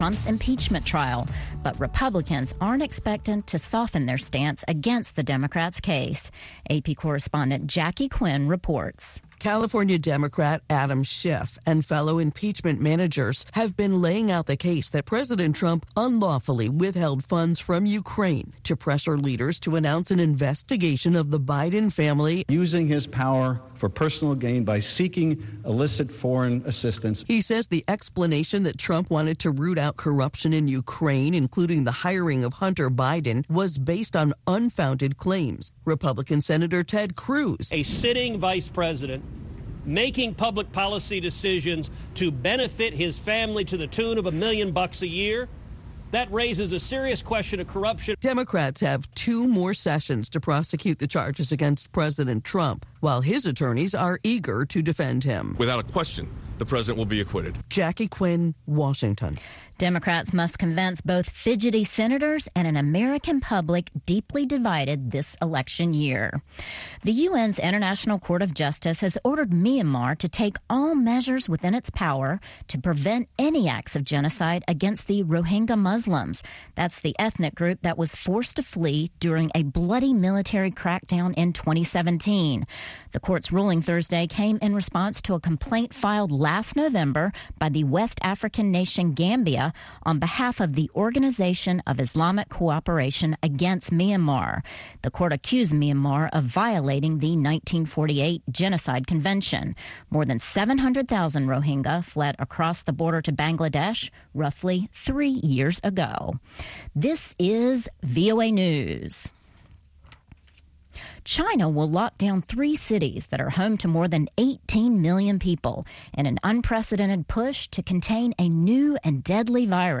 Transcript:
Trump's impeachment trial, but Republicans aren't expected to soften their stance against the Democrats' case. AP correspondent Jackie Quinn reports. California Democrat Adam Schiff and fellow impeachment managers have been laying out the case that President Trump unlawfully withheld funds from Ukraine to pressure leaders to announce an investigation of the Biden family, using his power for personal gain by seeking illicit foreign assistance. He says the explanation that Trump wanted to root out corruption in Ukraine, including the hiring of Hunter Biden, was based on unfounded claims. Republican Senator Ted Cruz, a sitting vice president, making public policy decisions to benefit his family to the tune of $1 million a year. That raises a serious question of corruption. Democrats have 2 more sessions to prosecute the charges against President Trump, while his attorneys are eager to defend him. Without a question, the president will be acquitted. Jackie Quinn, Washington. Democrats must convince both fidgety senators and an American public deeply divided this election year. The UN's International Court of Justice has ordered Myanmar to take all measures within its power to prevent any acts of genocide against the Rohingya Muslims. That's the ethnic group that was forced to flee during a bloody military crackdown in 2017. The court's ruling Thursday came in response to a complaint filed last November by the West African nation Gambia on behalf of the Organization of Islamic Cooperation Against Myanmar. The court accused Myanmar of violating the 1948 Genocide Convention. More than 700,000 Rohingya fled across the border to Bangladesh roughly 3 years ago. This is VOA News. China will lock down 3 cities that are home to more than 18 million people in an unprecedented push to contain a new and deadly virus.